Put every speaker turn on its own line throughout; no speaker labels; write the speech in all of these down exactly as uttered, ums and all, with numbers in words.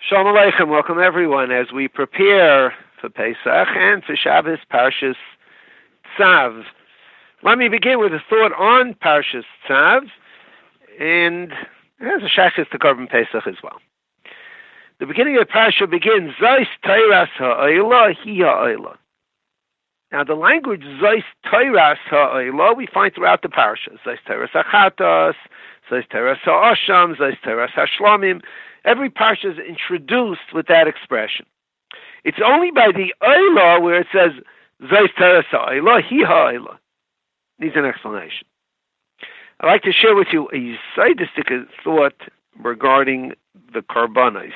Shalom Aleichem, welcome everyone as we prepare for Pesach and for Shabbos Parshas Tzav. Let me begin with a thought on Parshas Tzav, and it has a shachis to Korban Pesach as well. The beginning of the Parsha begins, Zos Teiras Ha'olah Hi Ha'olah. Now the language Zos Teiras Ha'olah we find throughout the Parsha. Zos Teiras HaChatos, Zos Teiras HaOsham, Zos Teiras HaShlomim. Every parsha is introduced with that expression. It's only by the Olah where it says Zos Teiras Ha'olah Hi Ha'olah. Needs an explanation. I'd like to share with you a sadistic thought regarding the Karbanos.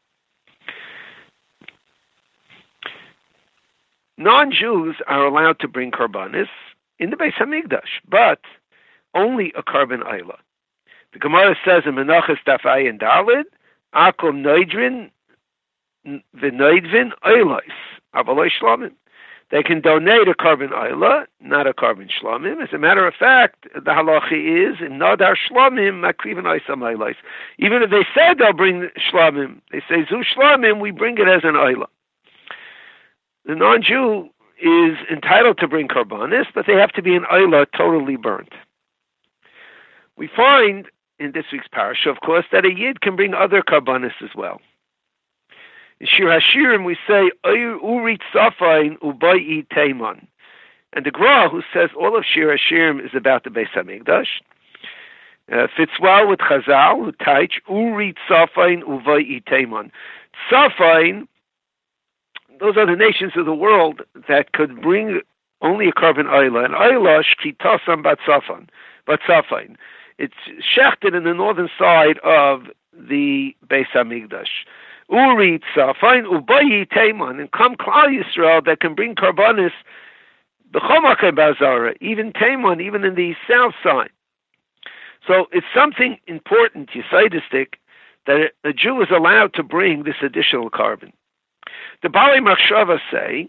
Non-Jews are allowed to bring Karbanos in the Beis Hamikdash, but only a Karban Olah. The Gemara says in Menachos Daf Ayin Daled, Akom Noidrin v'Noidvin Olos, Avaloi Shlomim. They can donate a Karban Olah, not a Karban Shlomim. As a matter of fact, the halacha is in Nadar Shlomim Makriven Oisam Olos. Even if they said they'll bring Shlomim, they say Zu Shlomim, we bring it as an Olah. The non-Jew is entitled to bring Karbanis, but they have to be an Olah totally burnt. We find in this week's parasha, of course, that a Yid can bring other Karbanis as well. In Shir Hashirim, we say, Urit Safain Ubayi Teiman. And the Gra, who says all of Shir Hashirim is about the Beis HaMikdash, uh, fits well with Chazal, who teach Urit Safain Ubayi Teiman. Safain, those are the nations of the world that could bring only a Karban Olah. And Olah, Shkitasam Bat Safan, Bat Safain. It's shechted in the northern side of the Beis HaMikdash. Urit Safain Ubayi Teiman, and come Klal Yisrael that can bring Karbanis B'chomakei Bazara, even Teiman, even in the south side. So it's something important, Yisaidistic, that a Jew is allowed to bring this additional carbon. The Balei Machshava say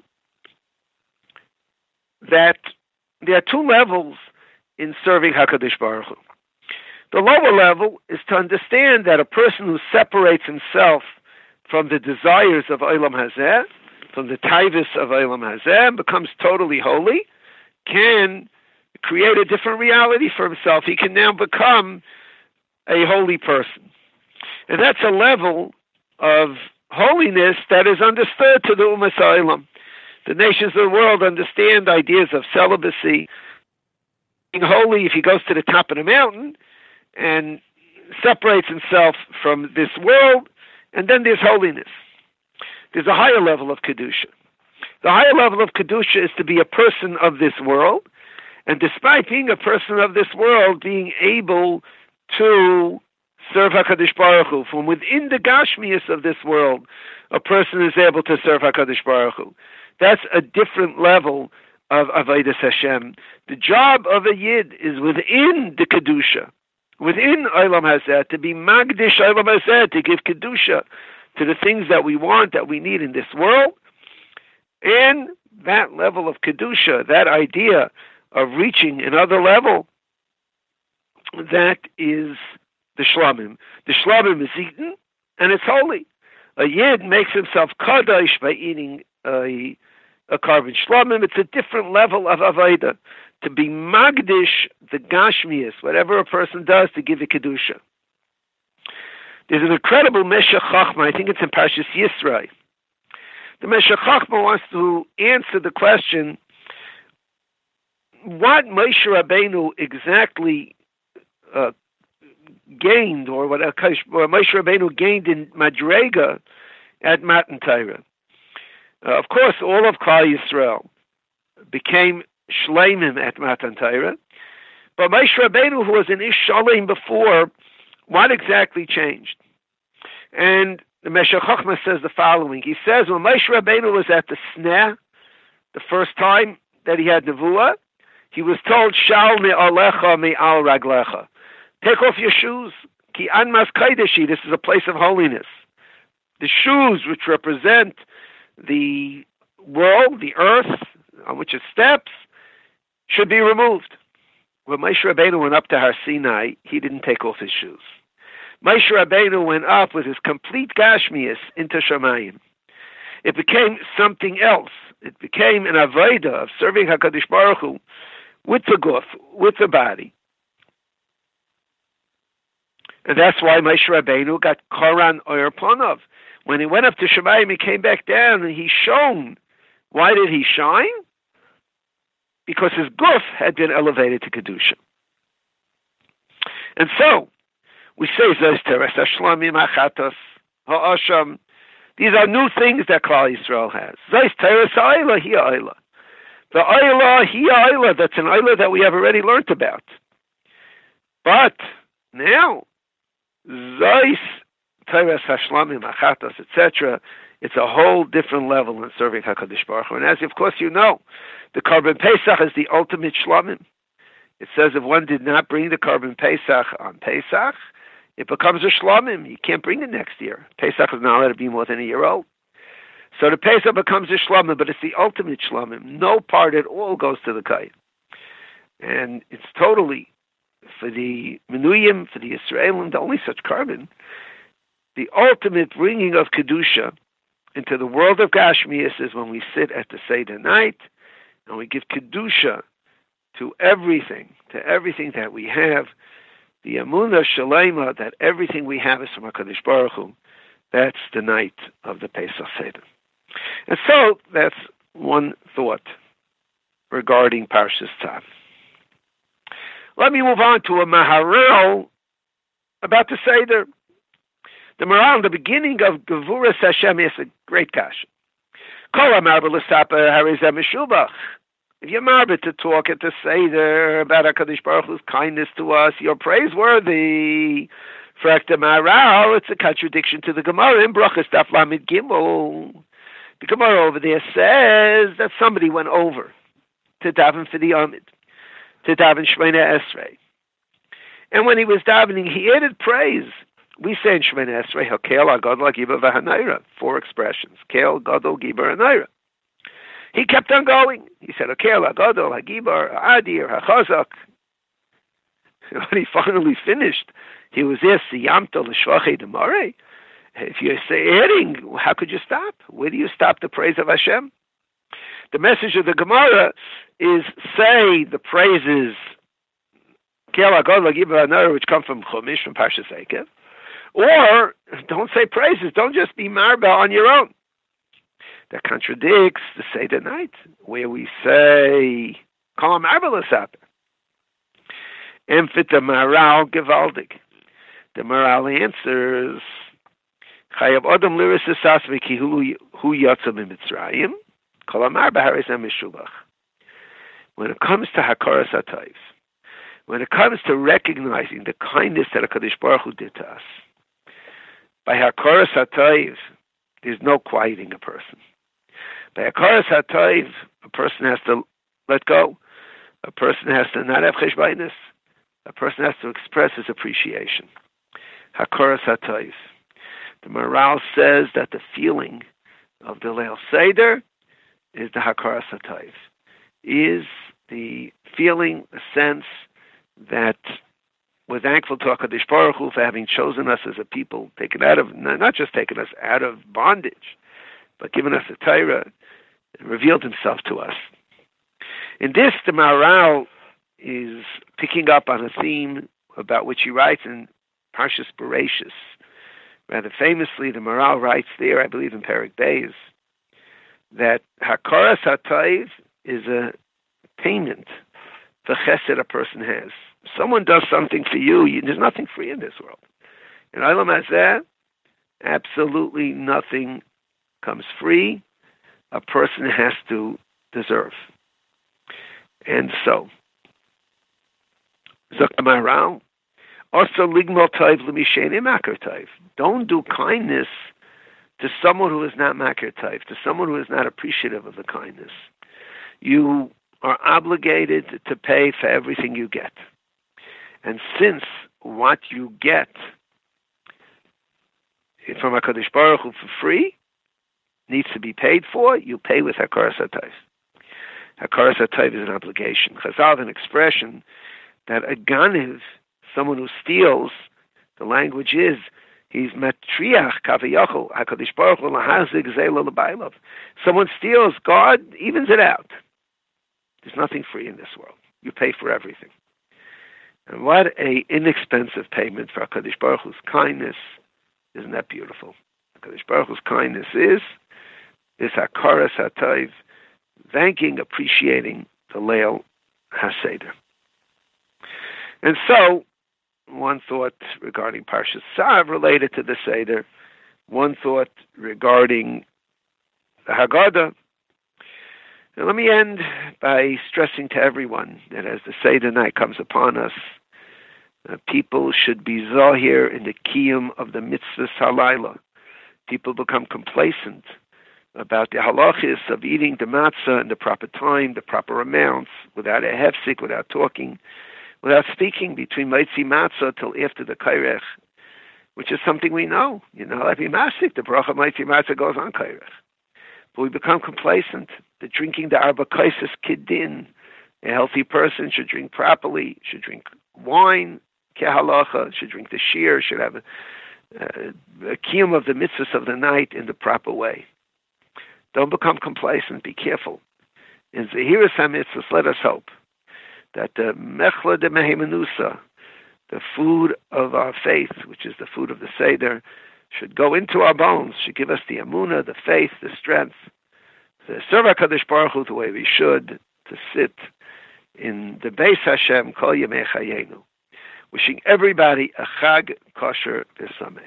that there are two levels in serving HaKadosh Baruch Hu. The lower level is to understand that a person who separates himself from the desires of Olam Hazeh, from the taivus of Olam Hazeh, and becomes totally holy, can create a different reality for himself. He can now become a holy person. And that's a level of holiness that is understood to the Umas HaOlam. The nations of the world understand ideas of celibacy. Being holy, if he goes to the top of the mountain and separates himself from this world, and then there's holiness. There's a higher level of Kedusha. The higher level of Kedusha is to be a person of this world, and despite being a person of this world, being able to serve HaKadosh Baruch Hu. From within the Gashmius of this world, a person is able to serve HaKadosh Baruch Hu. That's a different level of Avodas Hashem. The job of a Yid is within the Kedusha, within Olam Hazeh, to be Magdish Olam Hazeh, to give Kedusha to the things that we want, that we need in this world. And that level of Kedusha, that idea of reaching another level, that is the Shlomim. The Shlomim is eaten, and it's holy. A Yid makes himself Kadosh by eating a, a Karban Shlomim. It's a different level of Avodah. To be Magdish, the Gashmias, whatever a person does to give it Kedusha. There's an incredible Meshech Chochmah, I think it's in Parshas Yisro. The Meshech Chochmah wants to answer the question, what Moshe Rabbeinu exactly uh, gained, or what Moshe Rabbeinu gained in Madrega at Matan Torah. Uh, of course, all of Klal Yisrael became Shleimim at Matan Torah, but Moshe Rabbeinu, who was an Ish Shalem before, what exactly changed? And the Meshech Chochmah says the following. He says, when Moshe Rabbeinu was at the Sneh, the first time that he had Nevuah, he was told, Shal me'alecha me'al raglecha. Take off your shoes. Ki anmas kaideshi. This is a place of holiness. The shoes, which represent the world, the earth, on which it steps, should be removed. When Moshe Rabbeinu went up to Har Sinai, he didn't take off his shoes. Moshe Rabbeinu went up with his complete Gashmias into Shamayim. It became something else. It became an avodah of serving HaKadosh Baruch Hu with the guf, with the body. And that's why Moshe Rabbeinu got Koran Oyer Panov. When he went up to Shamayim, he came back down and he shone. Why did he shine? Because his guf had been elevated to Kedusha. And so, we say, Zos Teres HaShlamim HaChatos HaAsham. These are new things that Klal Yisrael has. Zos Teres HaOyla Hi Oyla. The Oyla Hi Oyla, that's an Oyla that we have already learned about. But, now, Zos Teres HaShlamim HaChatos, et cetera, it's a whole different level in serving HaKadosh Baruch Hu. And as of course you know, the Korban Pesach is the ultimate shlamim. It says if one did not bring the Korban Pesach on Pesach, it becomes a shlamim. You can't bring it next year. Pesach is not allowed to be more than a year old. So the Pesach becomes a shlamim, but it's the ultimate shlamim. No part at all goes to the Kayin. And it's totally, for the Menuyim, for the Yisraelim, the only such carbon, the ultimate bringing of Kedusha into the world of Gashmias is when we sit at the Seder night and we give Kedusha to everything, to everything that we have, the Amunah Shalema, that everything we have is from HaKadosh Baruch Hu. That's the night of the Pesach Seder. And so, that's one thought regarding Parshas Tzav. Let me move on to a Maharil about the Seder. The Maharil, the beginning of Gevuras Hashem, is a great kasha. Kol amar b'l'sapa harizeh meshubach. If you're married to talk at the Seder about HaKadosh Baruch Hu's kindness to us, you're praiseworthy. Frak the Maharil, it's a contradiction to the Gemara in Brachas Daf Lamed Gimel. The Gemara over there says that somebody went over to daven for the Amid, to daven Shemona Esrei. And when he was davening, he added praise. We say in Shemona Esrei, Hakel HaGadol HaGibor VaHanayra, four expressions. Kel, Gadol, Gibor, Hanayra. He kept on going. He said, Hakel HaGadol HaGibor, Ha'adir, HaChazak. When he finally finished, he was there, Siyamto L'Shvachei D'Marei. If you're adding, how could you stop? Where do you stop the praise of Hashem? The message of the Gemara is say the praises, Kel HaGadol HaGibor Hanayra, which come from Chumash, from Parshas Eikev. Or, don't say praises. Don't just be marba on your own. That contradicts the Seder night, where we say, Kol marba l'sapeh. Emfit the Maharil Gevaldig. The Maharil answers, Chayav Adam liris esasve ki hu yatsa mitzrayim, Kol marba harizeh meshubach. When it comes to Hakaras HaTov, when it comes to recognizing the kindness that HaKadosh Baruch Hu did to us, by Hakaras HaTov, there's no quieting a person. By Hakaras HaTov, a person has to let go. A person has to not have cheshbainis. A person has to express his appreciation. Hakaras HaTov. The Maharil says that the feeling of the Leil Seder is the Hakaras HaTov. Is the feeling, the sense that we're thankful to HaKadosh Baruch Hu for having chosen us as a people, taken out of, not just taken us out of bondage, but given us a Torah and revealed himself to us. In this, the Maharil is picking up on a theme about which he writes in Parshas Bereshis. Rather famously, the Maharil writes there, I believe in Perek Beis, that Hakaras HaTov is a payment for chesed a person has. Someone does something for you, you, there's nothing free in this world. In Olam Hazeh, absolutely nothing comes free. A person has to deserve. And so, Zok Maharil, also ligmol tov l'misheni makar tov. Don't do kindness to someone who is not makar tov, to someone who is not appreciative of the kindness. You are obligated to pay for everything you get. And since what you get from HaKadosh Baruch Hu for free needs to be paid for, you pay with Hakaras HaTov. Hakaras HaTov is an obligation. Chazal has an expression that a ganiv, someone who steals, The language is, he's matriach kaviyachol HaKadosh Baruch Hu lahazig zelo l'bailov. Someone steals, God evens it out. There's nothing free in this world. You pay for everything. And what a inexpensive payment for HaKadosh Baruch Hu's kindness. Isn't that beautiful? HaKadosh Baruch Hu's kindness is, is hakaras hatayv, thanking, appreciating the Leil HaSeder. And so, one thought regarding Parshas Tzav related to the Seder, one thought regarding the Haggadah. And let me end by stressing to everyone that as the Seder night comes upon us, uh, people should be zahir in the kiyum of the mitzvahs halayla. People become complacent about the halachis of eating the matzah in the proper time, the proper amounts, without a hefsik, without talking, without speaking between Maitzi Matzah till after the Kairech, which is something we know. You know, like Masik, the bracha Maitzi Matzah goes on Kairech. But we become complacent. The drinking the Arba Kaisis Kiddin. A healthy person should drink properly, should drink wine, Kehalacha, should drink the shear, should have a, a, a kiyum of the mitzvahs of the night in the proper way. Don't become complacent. Be careful. In Zehiras HaMitzvahs, let us hope that the mechla de mehemenusa, the food of our faith, which is the food of the Seder, should go into our bones, should give us the emunah, the faith, the strength, to serve HaKadosh Baruch Hu the way we should, to sit in the Beis Hashem kol yemei chayenu. Wishing everybody a Chag Kosher V'Samech.